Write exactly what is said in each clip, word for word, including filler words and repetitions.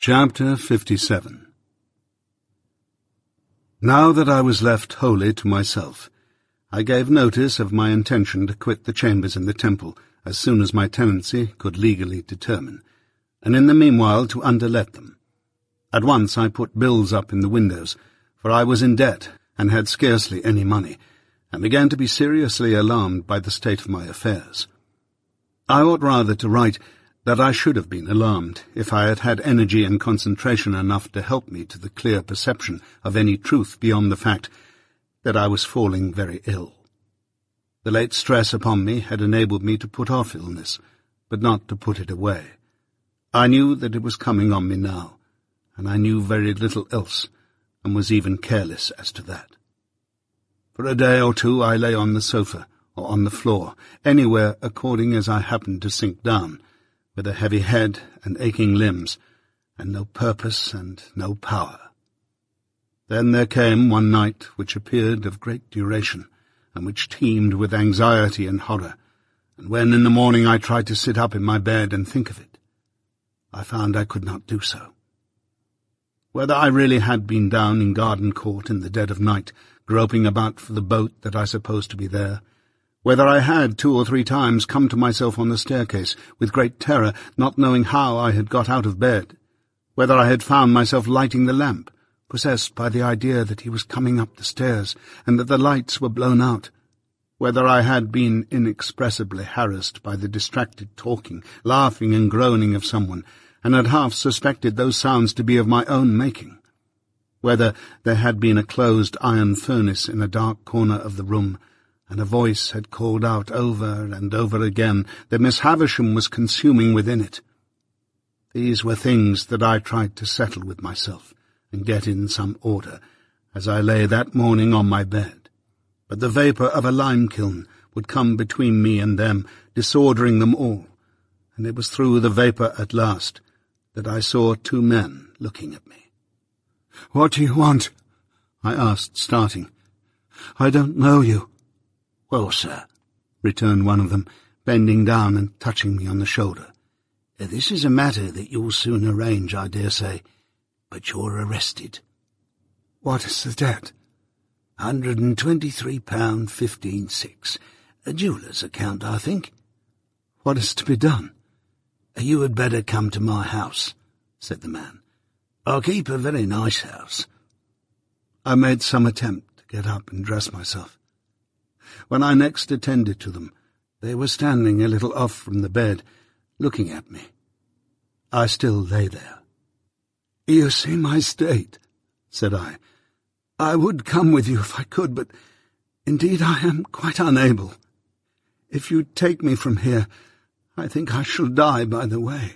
Chapter fifty-seven. Now that I was left wholly to myself, I gave notice of my intention to quit the chambers in the temple as soon as my tenancy could legally determine, and in the meanwhile to underlet them. At once I put bills up in the windows, for I was in debt and had scarcely any money, and began to be seriously alarmed by the state of my affairs. I ought rather to write that I should have been alarmed if I had had energy and concentration enough to help me to the clear perception of any truth beyond the fact that I was falling very ill. The late stress upon me had enabled me to put off illness, but not to put it away. I knew that it was coming on me now, and I knew very little else, and was even careless as to that. For a day or two I lay on the sofa, or on the floor, anywhere according as I happened to sink down, with a heavy head and aching limbs, and no purpose and no power. Then there came one night which appeared of great duration, and which teemed with anxiety and horror, and when in the morning I tried to sit up in my bed and think of it, I found I could not do so. Whether I really had been down in Garden Court in the dead of night, groping about for the boat that I supposed to be there, whether I had two or three times come to myself on the staircase with great terror, not knowing how I had got out of bed, whether I had found myself lighting the lamp, possessed by the idea that he was coming up the stairs and that the lights were blown out, whether I had been inexpressibly harassed by the distracted talking, laughing and groaning of someone, and had half suspected those sounds to be of my own making, whether there had been a closed iron furnace in a dark corner of the room, and a voice had called out over and over again that Miss Havisham was consuming within it. These were things that I tried to settle with myself and get in some order as I lay that morning on my bed, but the vapour of a lime-kiln would come between me and them, disordering them all, and it was through the vapour at last that I saw two men looking at me. "What do you want?" I asked, starting. "I don't know you." "Well, sir," returned one of them, bending down and touching me on the shoulder, "this is a matter that you'll soon arrange, I dare say, but you're arrested." "What is the debt?" one hundred and twenty-three pounds fifteen six. A jeweller's account, I think." "What is to be done?" "You had better come to my house," said the man. "I keep a very nice house." I made some attempt to get up and dress myself. When I next attended to them, they were standing a little off from the bed, looking at me. I still lay there. "You see my state," said I. "I would come with you if I could, but indeed I am quite unable. If you take me from here, I think I shall die by the way."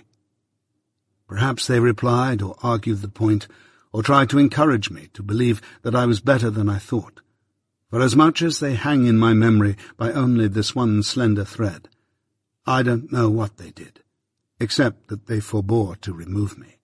Perhaps they replied or argued the point, or tried to encourage me to believe that I was better than I thought. For as much as they hang in my memory by only this one slender thread, I don't know what they did, except that they forbore to remove me.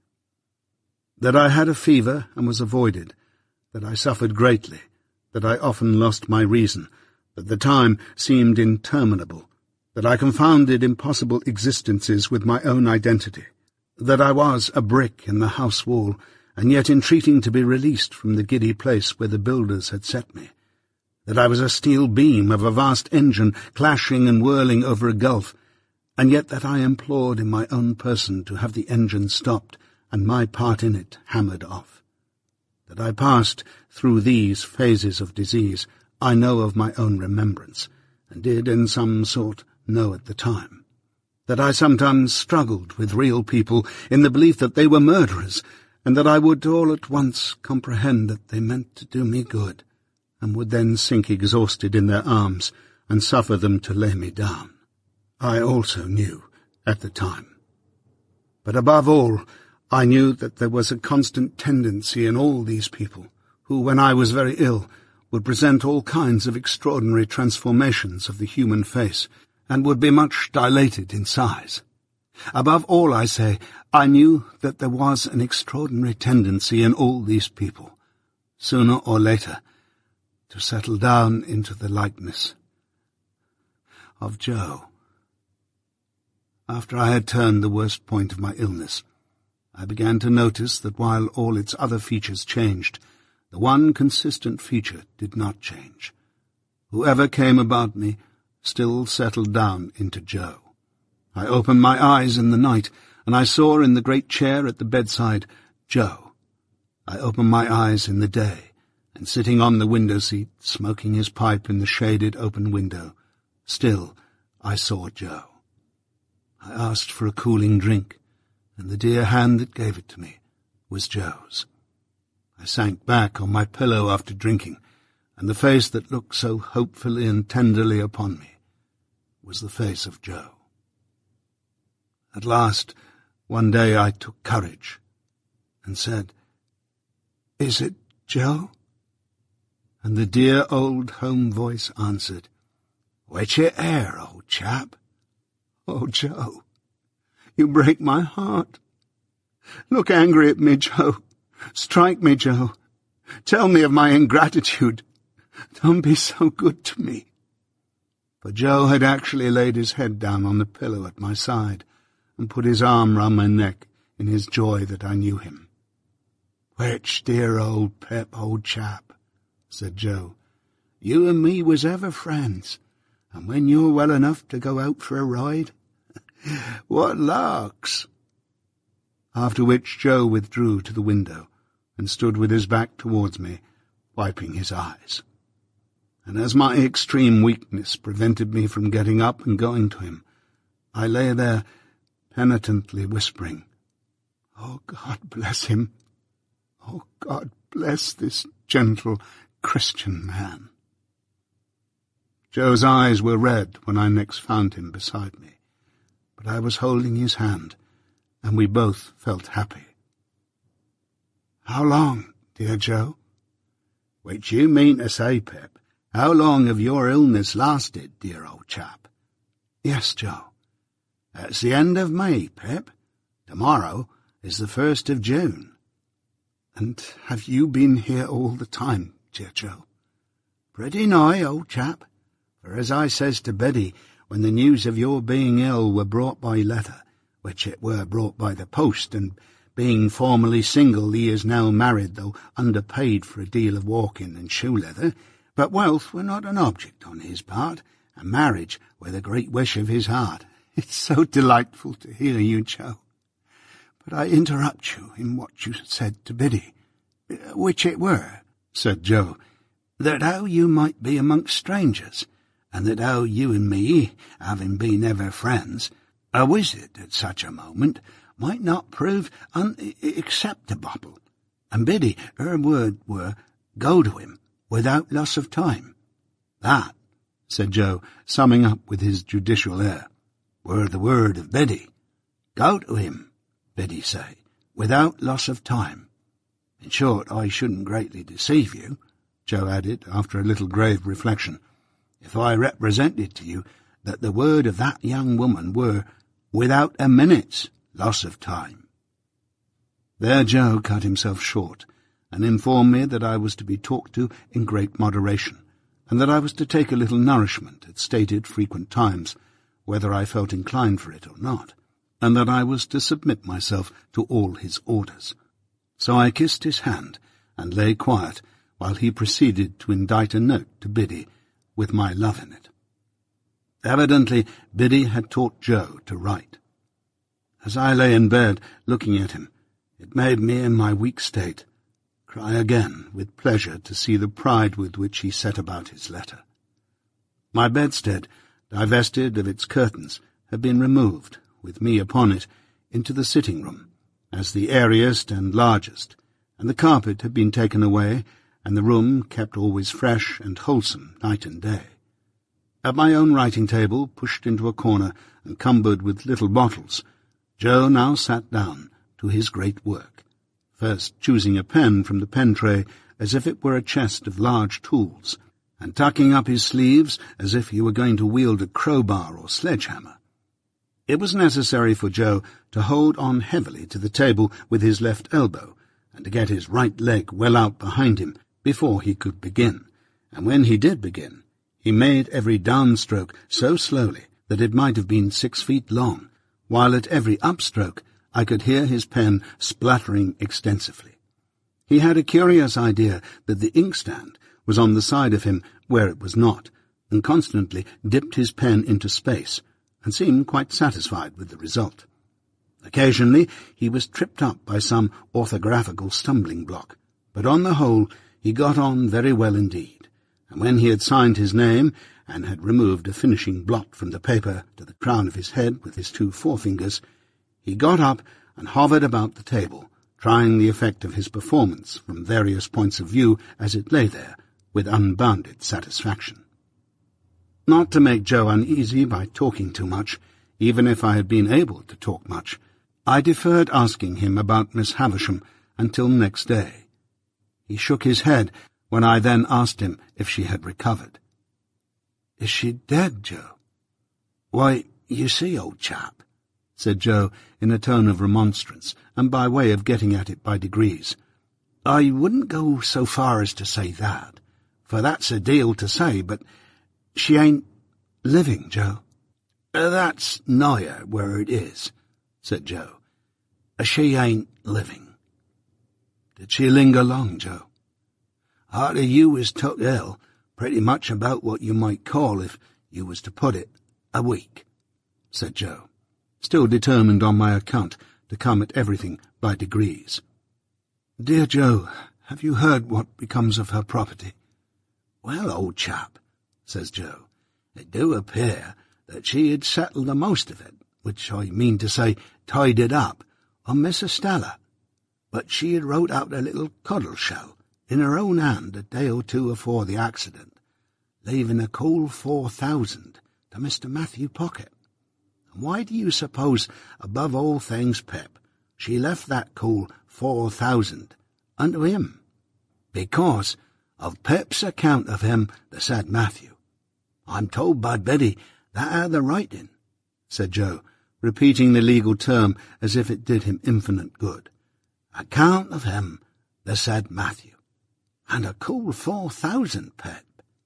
That I had a fever and was avoided, that I suffered greatly, that I often lost my reason, that the time seemed interminable, that I confounded impossible existences with my own identity, that I was a brick in the house wall, and yet entreating to be released from the giddy place where the builders had set me, that I was a steel beam of a vast engine clashing and whirling over a gulf, and yet that I implored in my own person to have the engine stopped and my part in it hammered off. That I passed through these phases of disease I know of my own remembrance, and did in some sort know at the time. That I sometimes struggled with real people in the belief that they were murderers, and that I would all at once comprehend that they meant to do me good, and would then sink exhausted in their arms and suffer them to lay me down. I also knew at the time. But above all, I knew that there was a constant tendency in all these people, who, when I was very ill, would present all kinds of extraordinary transformations of the human face, and would be much dilated in size. Above all, I say, I knew that there was an extraordinary tendency in all these people, sooner or later, to settle down into the likeness of Joe. After I had turned the worst point of my illness, I began to notice that while all its other features changed, the one consistent feature did not change. Whoever came about me still settled down into Joe. I opened my eyes in the night, and I saw in the great chair at the bedside Joe. I opened my eyes in the day, and sitting on the window-seat, smoking his pipe in the shaded open window, still I saw Joe. I asked for a cooling drink, and the dear hand that gave it to me was Joe's. I sank back on my pillow after drinking, and the face that looked so hopefully and tenderly upon me was the face of Joe. At last, one day I took courage and said, "Is it Joe?" And the dear old home voice answered, "Which it air, old chap? Oh, Joe, you break my heart. Look angry at me, Joe. Strike me, Joe. Tell me of my ingratitude. Don't be so good to me." For Joe had actually laid his head down on the pillow at my side and put his arm round my neck in his joy that I knew him. "Which dear old Pip, old chap," said Joe. "You and me was ever friends, and when you're well enough to go out for a ride, what larks!" After which Joe withdrew to the window and stood with his back towards me, wiping his eyes. And as my extreme weakness prevented me from getting up and going to him, I lay there penitently whispering, "Oh, God bless him! Oh, God bless this gentle Christian man!" Joe's eyes were red when I next found him beside me, but I was holding his hand, and we both felt happy. "How long, dear Joe?" "Which you mean to say, Pip, how long have your illness lasted, dear old chap?" "Yes, Joe." "It's the end of May, Pip. Tomorrow is the first of June." "And have you been here all the time, dear Joe?" "Pretty nigh, old chap. For as I says to Biddy, when the news of your being ill were brought by letter, which it were brought by the post, and being formerly single he is now married, though underpaid for a deal of walking and shoe-leather, but wealth were not an object on his part, and marriage were the great wish of his heart." "It's so delightful to hear you, Joe. But I interrupt you in what you said to Biddy." "Which it were," said Joe, "that how you might be amongst strangers, and that how you and me, having been ever friends, a visit at such a moment might not prove unacceptable. And Biddy, her word were, go to him without loss of time." "That," said Joe, summing up with his judicial air, "were the word of Biddy. Go to him, Biddy say, without loss of time. In short, I shouldn't greatly deceive you," Joe added, after a little grave reflection, "if I represented to you that the word of that young woman were, without a minute's loss of time." There Joe cut himself short, and informed me that I was to be talked to in great moderation, and that I was to take a little nourishment at stated frequent times, whether I felt inclined for it or not, and that I was to submit myself to all his orders. So I kissed his hand, and lay quiet, while he proceeded to indite a note to Biddy, with my love in it. Evidently Biddy had taught Joe to write. As I lay in bed, looking at him, it made me, in my weak state, cry again with pleasure to see the pride with which he set about his letter. My bedstead, divested of its curtains, had been removed, with me upon it, into the sitting-room, as the airiest and largest, and the carpet had been taken away, and the room kept always fresh and wholesome night and day. At my own writing-table, pushed into a corner and cumbered with little bottles, Joe now sat down to his great work, first choosing a pen from the pen-tray as if it were a chest of large tools, and tucking up his sleeves as if he were going to wield a crowbar or sledgehammer. It was necessary for Joe to hold on heavily to the table with his left elbow, and to get his right leg well out behind him before he could begin, and when he did begin, he made every downstroke so slowly that it might have been six feet long, while at every upstroke I could hear his pen splattering extensively. He had a curious idea that the inkstand was on the side of him where it was not, and constantly dipped his pen into space, and seemed quite satisfied with the result. Occasionally he was tripped up by some orthographical stumbling block, but on the whole he got on very well indeed, and when he had signed his name and had removed a finishing blot from the paper to the crown of his head with his two forefingers, he got up and hovered about the table, trying the effect of his performance from various points of view as it lay there, with unbounded satisfaction. Not to make Joe uneasy by talking too much, even if I had been able to talk much, I deferred asking him about Miss Havisham until next day. He shook his head when I then asked him if she had recovered. "Is she dead, Joe?" "Why, you see, old chap," said Joe in a tone of remonstrance, and by way of getting at it by degrees, "I wouldn't go so far as to say that, for that's a deal to say, but she ain't living, Joe." Uh, "That's nigher where it is," said Joe. Uh, "she ain't living." "Did she linger long, Joe?" "Arter you was took ill, pretty much about what you might call, if you was to put it, a week," said Joe, still determined on my account to come at everything by degrees. "Dear Joe, have you heard what becomes of her property?" "Well, old chap," says Joe, "it do appear that she had settled the most of it, which I mean to say tied it up, on Miss Estella. But she had wrote out a little codle shell in her own hand a day or two afore the accident, leaving a cool four thousand to Mister Matthew Pocket. And why do you suppose, above all things, Pip, she left that cool four thousand unto him? Because of Pip's account of him, the said Matthew. I'm told by Biddy that are the writing," said Joe, repeating the legal term as if it did him infinite good. "Account of him, the said Matthew. And a cool four thousand, Pip."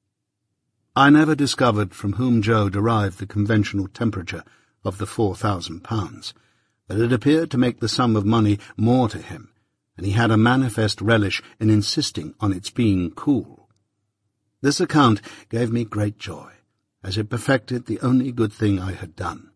I never discovered from whom Joe derived the conventional temperature of the four thousand pounds, but it appeared to make the sum of money more to him, and he had a manifest relish in insisting on its being cool. This account gave me great joy, as it perfected the only good thing I had done.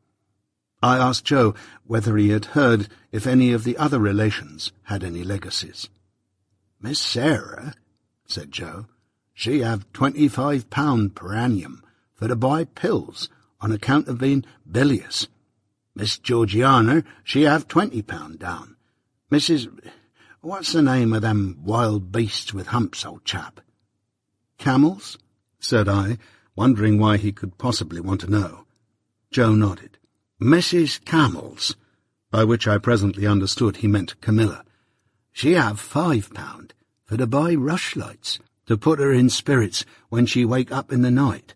I asked Joe whether he had heard if any of the other relations had any legacies. "Miss Sarah," said Joe, "she have twenty-five pound per annum for to buy pills on account of being bilious. Miss Georgiana, she have twenty pound down. Missus What's the name of them wild beasts with humps, old chap?" "Camels?" said I, wondering why he could possibly want to know. Joe nodded. "Missus Camels," by which I presently understood he meant Camilla. "She have five pound for to buy rushlights, to put her in spirits when she wake up in the night."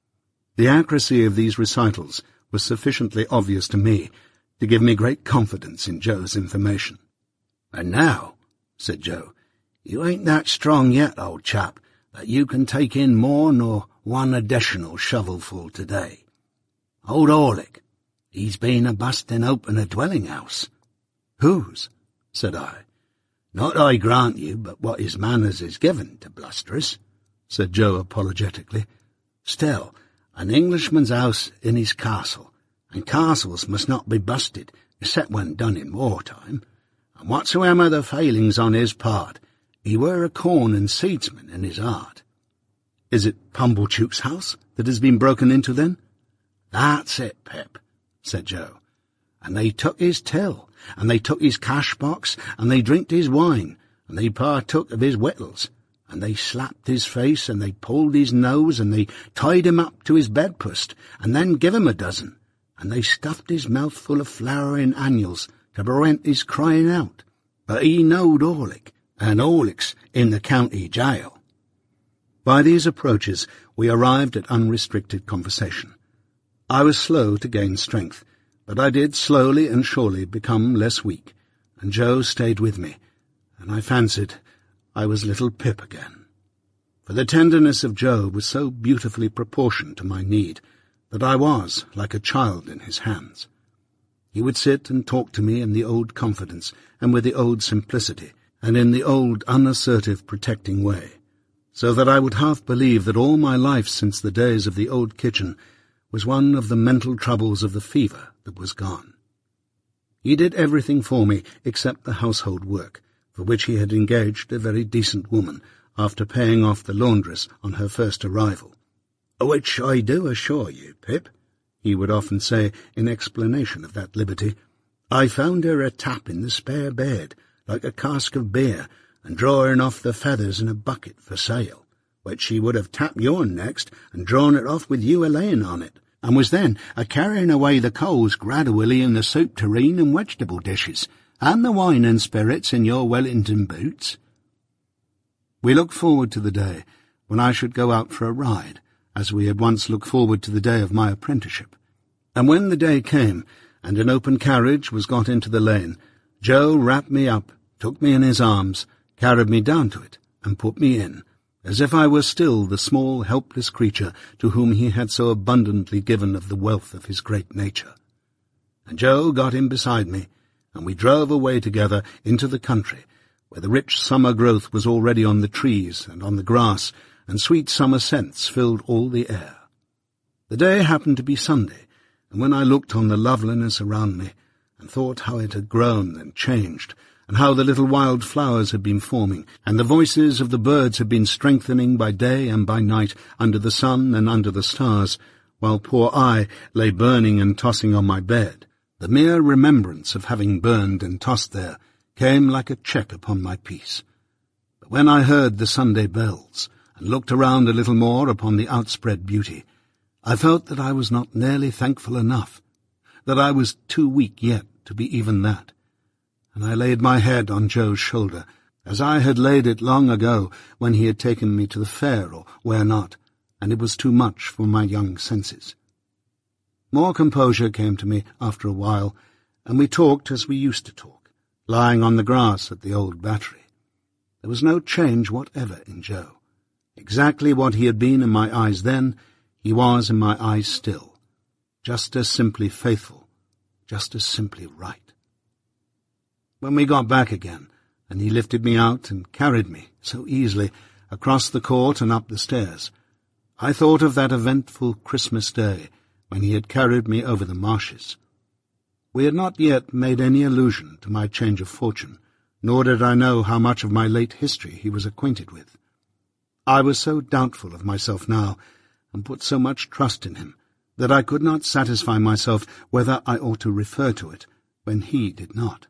The accuracy of these recitals was sufficiently obvious to me to give me great confidence in Joe's information. "And now," said Joe, "you ain't that strong yet, old chap, that you can take in more nor one additional shovelful today. Old Orlick, he's been a-busting open a dwelling-house." "Whose?" said I. "Not I grant you, but what his manners is given to blusterers," said Joe apologetically. "Still, an Englishman's house in his castle, and castles must not be busted, except when done in wartime. And whatsoever the failings on his part, he were a corn and seedsman in his heart." "Is it Pumblechook's house that has been broken into, then?" "That's it, Pip," said Joe. "And they took his till, and they took his cash-box, and they drinked his wine, and they partook of his victuals, and they slapped his face, and they pulled his nose, and they tied him up to his bedpost, and then give him a dozen, and they stuffed his mouth full of flowering annuals to prevent his crying out. But he knowed Orlick, and Orlick's in the county jail." By these approaches we arrived at unrestricted conversation. I was slow to gain strength, but I did slowly and surely become less weak, and Joe stayed with me, and I fancied I was little Pip again. For the tenderness of Joe was so beautifully proportioned to my need that I was like a child in his hands. He would sit and talk to me in the old confidence and with the old simplicity and in the old unassertive protecting way, so that I would half believe that all my life since the days of the old kitchen was one of the mental troubles of the fever that was gone. He did everything for me except the household work, for which he had engaged a very decent woman after paying off the laundress on her first arrival. "Which I do assure you, Pip," he would often say in explanation of that liberty, "I found her a tap in the spare bed, like a cask of beer, and drawing off the feathers in a bucket for sale, which she would have tapped yourn next and drawn it off with you a-laying on it, and was then a-carrying away the coals gradually in the soup tureen and vegetable dishes, and the wine and spirits in your Wellington boots." We looked forward to the day when I should go out for a ride, as we had once looked forward to the day of my apprenticeship. And when the day came, and an open carriage was got into the lane, Joe wrapped me up, took me in his arms, carried me down to it, and put me in, as if I were still the small, helpless creature to whom he had so abundantly given of the wealth of his great nature. And Joe got in beside me, and we drove away together into the country, where the rich summer growth was already on the trees and on the grass, and sweet summer scents filled all the air. The day happened to be Sunday, and when I looked on the loveliness around me, and thought how it had grown and changed, and how the little wild flowers had been forming, and the voices of the birds had been strengthening by day and by night, under the sun and under the stars, while poor I lay burning and tossing on my bed, the mere remembrance of having burned and tossed there came like a check upon my peace. But when I heard the Sunday bells, and looked around a little more upon the outspread beauty, I felt that I was not nearly thankful enough, that I was too weak yet to be even that, and I laid my head on Joe's shoulder, as I had laid it long ago when he had taken me to the fair or where not, and it was too much for my young senses. More composure came to me after a while, and we talked as we used to talk, lying on the grass at the old battery. There was no change whatever in Joe. Exactly what he had been in my eyes then, he was in my eyes still, just as simply faithful, just as simply right. When we got back again, and he lifted me out and carried me, so easily, across the court and up the stairs, I thought of that eventful Christmas day when he had carried me over the marshes. We had not yet made any allusion to my change of fortune, nor did I know how much of my late history he was acquainted with. I was so doubtful of myself now, and put so much trust in him, that I could not satisfy myself whether I ought to refer to it, when he did not.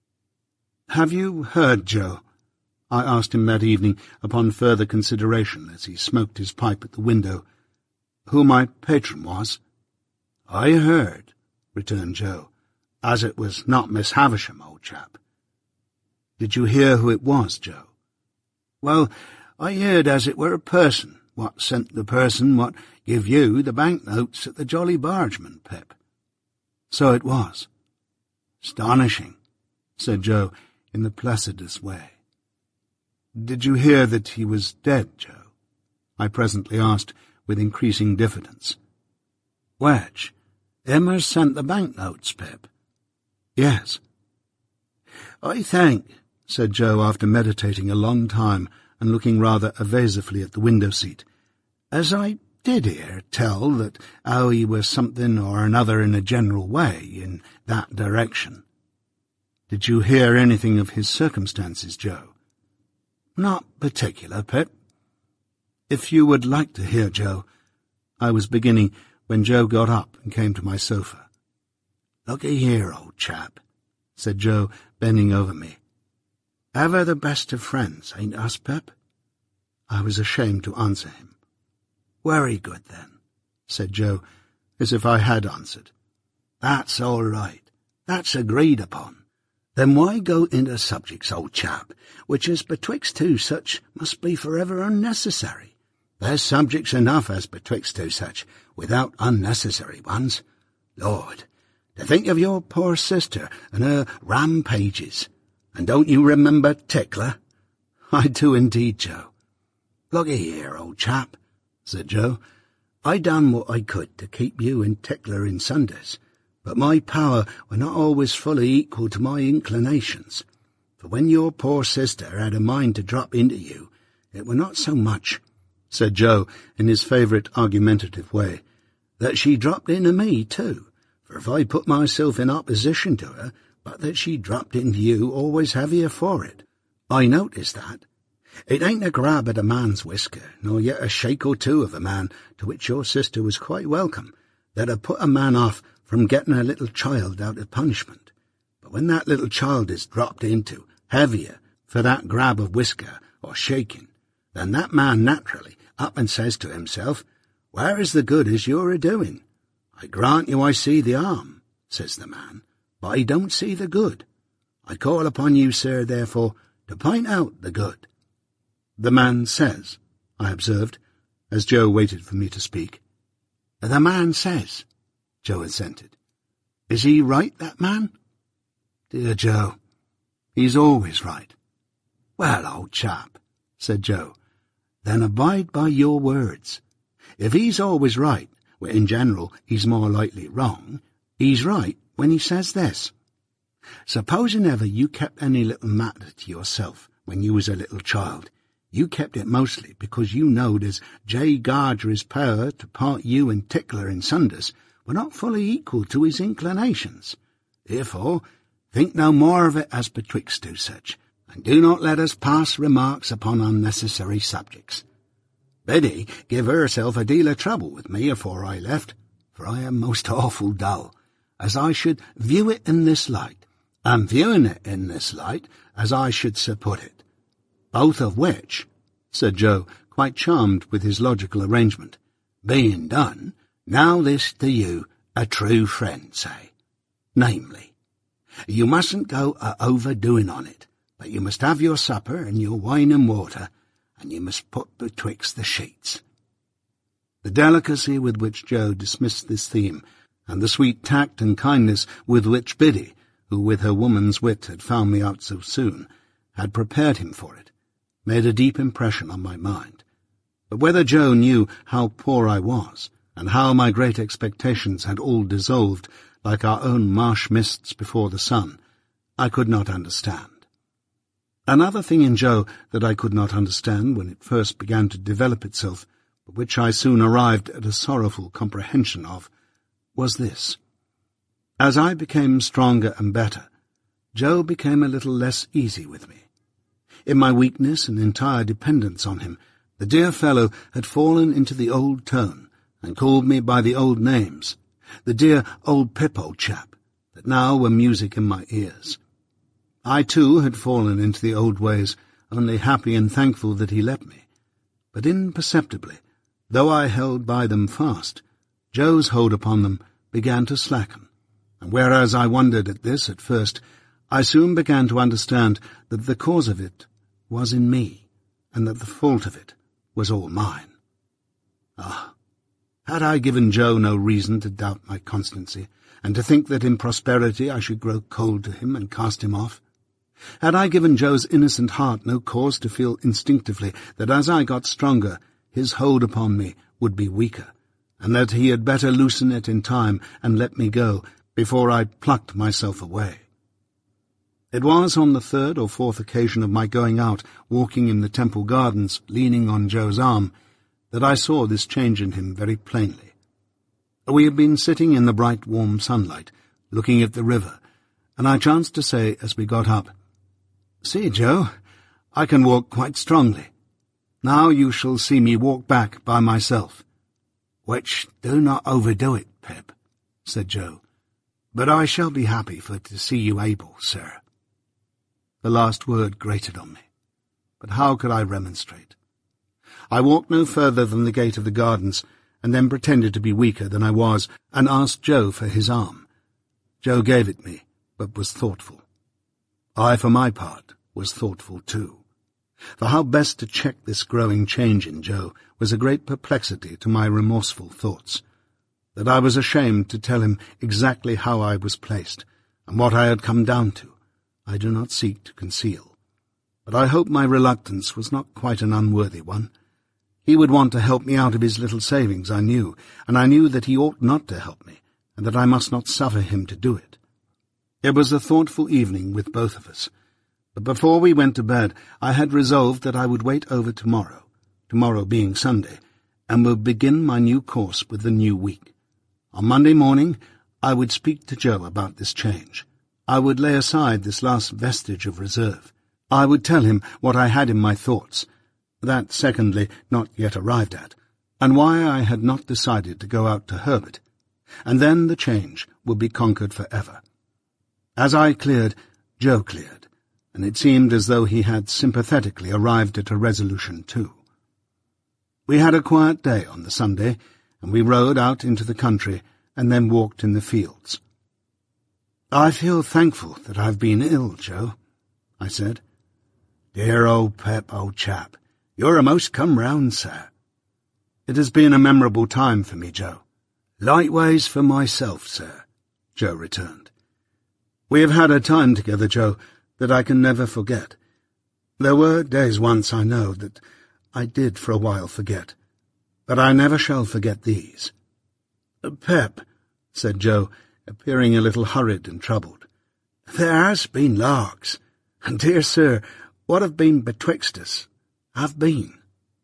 "Have you heard, Joe?" I asked him that evening, upon further consideration, as he smoked his pipe at the window, "who my patron was?" "I heard," returned Joe, "as it was not Miss Havisham, old chap." "Did you hear who it was, Joe?" "Well, I heard as it were a person, what sent the person what give you the banknotes at the Jolly Bargeman, Pip." "So it was." "Astonishing," said Joe, in the placidest way. "Did you hear that he was dead, Joe?" I presently asked, with increasing diffidence. "Which? Him as sent the banknotes, Pip?" "Yes." "I think," said Joe, after meditating a long time, and looking rather evasively at the window-seat, "as I did hear tell that how he was something or another in a general way in that direction." "Did you hear anything of his circumstances, Joe?" "Not particular, Pip." "If you would like to hear, Joe—" I was beginning, when Joe got up and came to my sofa. "Look-y here, old chap," said Joe, bending over me. "Ever the best of friends, ain't us, Pip?" I was ashamed to answer him. "Very good, then," said Joe, as if I had answered. "That's all right. That's agreed upon. Then why go into subjects, old chap, which is betwixt two such must be for ever unnecessary? There's subjects enough as betwixt two such, without unnecessary ones. Lord, to think of your poor sister and her rampages. And don't you remember Tickler?" "I do indeed, Joe." "Look-y here, old chap," said Joe. "I done what I could to keep you and Tickler in Sundays, But my power were not always fully equal to my inclinations, for when your poor sister had a mind to drop into you, it were not so much, said Joe in his favourite argumentative way, that she dropped into me too, for if I put myself in opposition to her, but that she dropped into you always heavier for it. I noticed that. It ain't a grab at a man's whisker, nor yet a shake or two of a man, to which your sister was quite welcome, that have put a man off from getting a little child out of punishment. But when that little child is dropped into, heavier, for that grab of whisker or shaking, then that man naturally up and says to himself, where is the good as you're a-doing? I grant you I see the harm, says the man, but I don't see the good. I call upon you, sir, therefore, to point out the good. The man says, I observed, as Joe waited for me to speak. The man says, Joe assented. Is he right, that man? Dear Joe, he's always right. Well, old chap, said Joe, then abide by your words. If he's always right, where in general he's more likely wrong, he's right when he says this. Supposing ever you kept any little matter to yourself when you was a little child, you kept it mostly because you knowed as J. Garger's power to part you and Tickler in sunders were not fully equal to his inclinations. Therefore, think no more of it as betwixt two such, and do not let us pass remarks upon unnecessary subjects. Biddy give herself a deal of trouble with me afore I left, for I am most awful dull, as I should view it in this light, and viewing it in this light, as I should so put it. Both of which, said Joe, quite charmed with his logical arrangement, being done, now this to you, a true friend, say. Namely, you mustn't go a overdoing on it, but you must have your supper and your wine and water, and you must put betwixt the sheets. The delicacy with which Joe dismissed this theme, and the sweet tact and kindness with which Biddy, who with her woman's wit had found me out so soon, had prepared him for it, made a deep impression on my mind. But whether Joe knew how poor I was, and how my great expectations had all dissolved like our own marsh mists before the sun, I could not understand. Another thing in Joe that I could not understand when it first began to develop itself, but which I soon arrived at a sorrowful comprehension of, was this. As I became stronger and better, Joe became a little less easy with me. In my weakness and entire dependence on him, the dear fellow had fallen into the old tone, and called me by the old names, the dear old Pip old chap, that now were music in my ears. I too had fallen into the old ways, only happy and thankful that he let me. But imperceptibly, though I held by them fast, Joe's hold upon them began to slacken, and whereas I wondered at this at first, I soon began to understand that the cause of it was in me, and that the fault of it was all mine. Ah, had I given Joe no reason to doubt my constancy, and to think that in prosperity I should grow cold to him and cast him off? Had I given Joe's innocent heart no cause to feel instinctively that as I got stronger, his hold upon me would be weaker, and that he had better loosen it in time and let me go before I plucked myself away? It was on the third or fourth occasion of my going out, walking in the Temple Gardens, leaning on Joe's arm, that I saw this change in him very plainly. We had been sitting in the bright, warm sunlight, looking at the river, and I chanced to say as we got up, "See, Joe, I can walk quite strongly. Now you shall see me walk back by myself." "Which do not overdo it, Pip," said Joe, "but I shall be happy for to see you able, sir." The last word grated on me, but how could I remonstrate? I walked no further than the gate of the gardens, and then pretended to be weaker than I was, and asked Joe for his arm. Joe gave it me, but was thoughtful. I, for my part, was thoughtful too. For how best to check this growing change in Joe was a great perplexity to my remorseful thoughts. That I was ashamed to tell him exactly how I was placed, and what I had come down to, I do not seek to conceal. But I hope my reluctance was not quite an unworthy one. He would want to help me out of his little savings, I knew, and I knew that he ought not to help me, and that I must not suffer him to do it. It was a thoughtful evening with both of us, but before we went to bed I had resolved that I would wait over tomorrow, tomorrow being Sunday, and would begin my new course with the new week. On Monday morning I would speak to Joe about this change. I would lay aside this last vestige of reserve. I would tell him what I had in my thoughts, that, secondly, not yet arrived at, and why I had not decided to go out to Herbert, and then the change would be conquered for ever. As I cleared, Joe cleared, and it seemed as though he had sympathetically arrived at a resolution too. We had a quiet day on the Sunday, and we rode out into the country and then walked in the fields. "I feel thankful that I've been ill, Joe," I said. "Dear old Pep, old chap, you're a most come round, sir." "It has been a memorable time for me, Joe." "Likewise for myself, sir," Joe returned. "We have had a time together, Joe, that I can never forget. There were days once, I know, that I did for a while forget, but I never shall forget these." "Pep," said Joe, appearing a little hurried and troubled, "there has been larks, and, dear sir, what have been betwixt us, have been."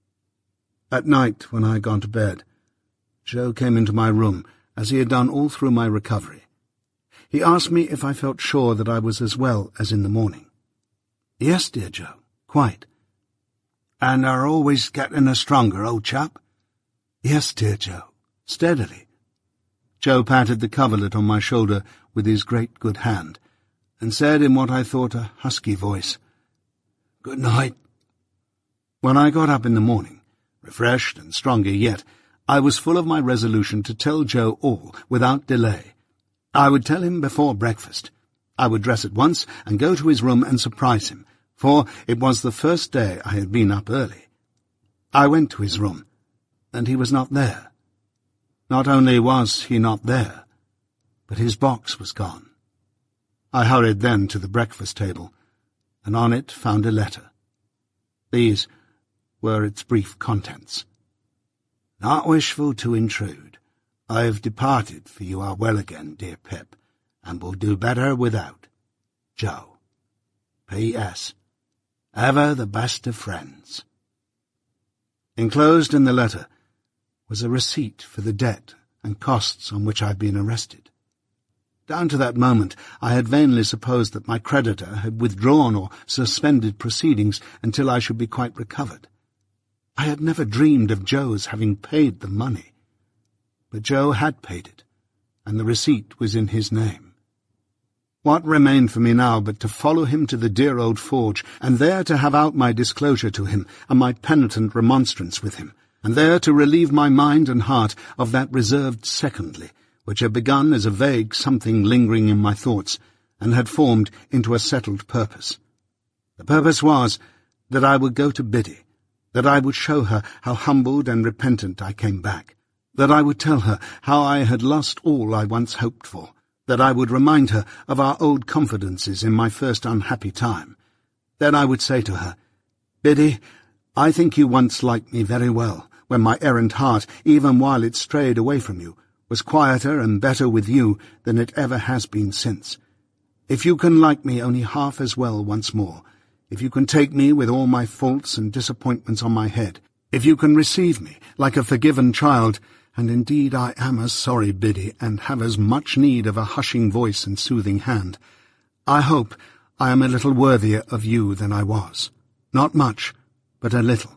At night, when I had gone to bed, Joe came into my room, as he had done all through my recovery. He asked me if I felt sure that I was as well as in the morning. "Yes, dear Joe, quite." "And are always getting a stronger, old chap?" "Yes, dear Joe, steadily." Joe patted the coverlet on my shoulder with his great good hand, and said in what I thought a husky voice, "Good night." When I got up in the morning, refreshed and stronger yet, I was full of my resolution to tell Joe all, without delay. I would tell him before breakfast. I would dress at once and go to his room and surprise him, for it was the first day I had been up early. I went to his room, and he was not there. Not only was he not there, but his box was gone. I hurried then to the breakfast table, and on it found a letter. These were its brief contents. "Not wishful to intrude, I have departed, for you are well again, dear Pip, and will do better without. Joe. P S Ever the best of friends." Enclosed in the letter was a receipt for the debt and costs on which I had been arrested. Down to that moment I had vainly supposed that my creditor had withdrawn or suspended proceedings until I should be quite recovered. I had never dreamed of Joe's having paid the money. But Joe had paid it, and the receipt was in his name. What remained for me now but to follow him to the dear old forge, and there to have out my disclosure to him and my penitent remonstrance with him, and there to relieve my mind and heart of that reserved secondly, which had begun as a vague something lingering in my thoughts, and had formed into a settled purpose. The purpose was that I would go to Biddy, that I would show her how humbled and repentant I came back, that I would tell her how I had lost all I once hoped for, that I would remind her of our old confidences in my first unhappy time. Then I would say to her, "Biddy, I think you once liked me very well, when my errant heart, even while it strayed away from you, was quieter and better with you than it ever has been since. If you can like me only half as well once more, if you can take me with all my faults and disappointments on my head, if you can receive me like a forgiven child, and indeed I am as sorry, Biddy, and have as much need of a hushing voice and soothing hand, I hope I am a little worthier of you than I was. Not much, but a little.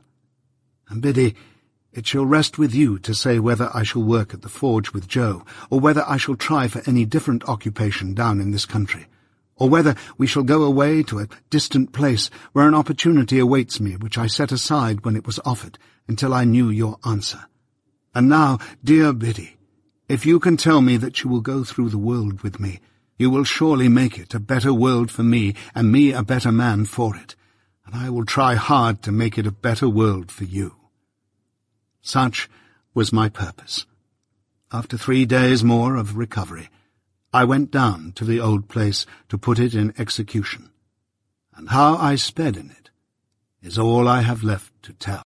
And Biddy, it shall rest with you to say whether I shall work at the forge with Joe, or whether I shall try for any different occupation down in this country, or whether we shall go away to a distant place where an opportunity awaits me which I set aside when it was offered, until I knew your answer. And now, dear Biddy, if you can tell me that you will go through the world with me, you will surely make it a better world for me, and me a better man for it, and I will try hard to make it a better world for you." Such was my purpose. After three days more of recovery, I went down to the old place to put it in execution, and how I sped in it is all I have left to tell.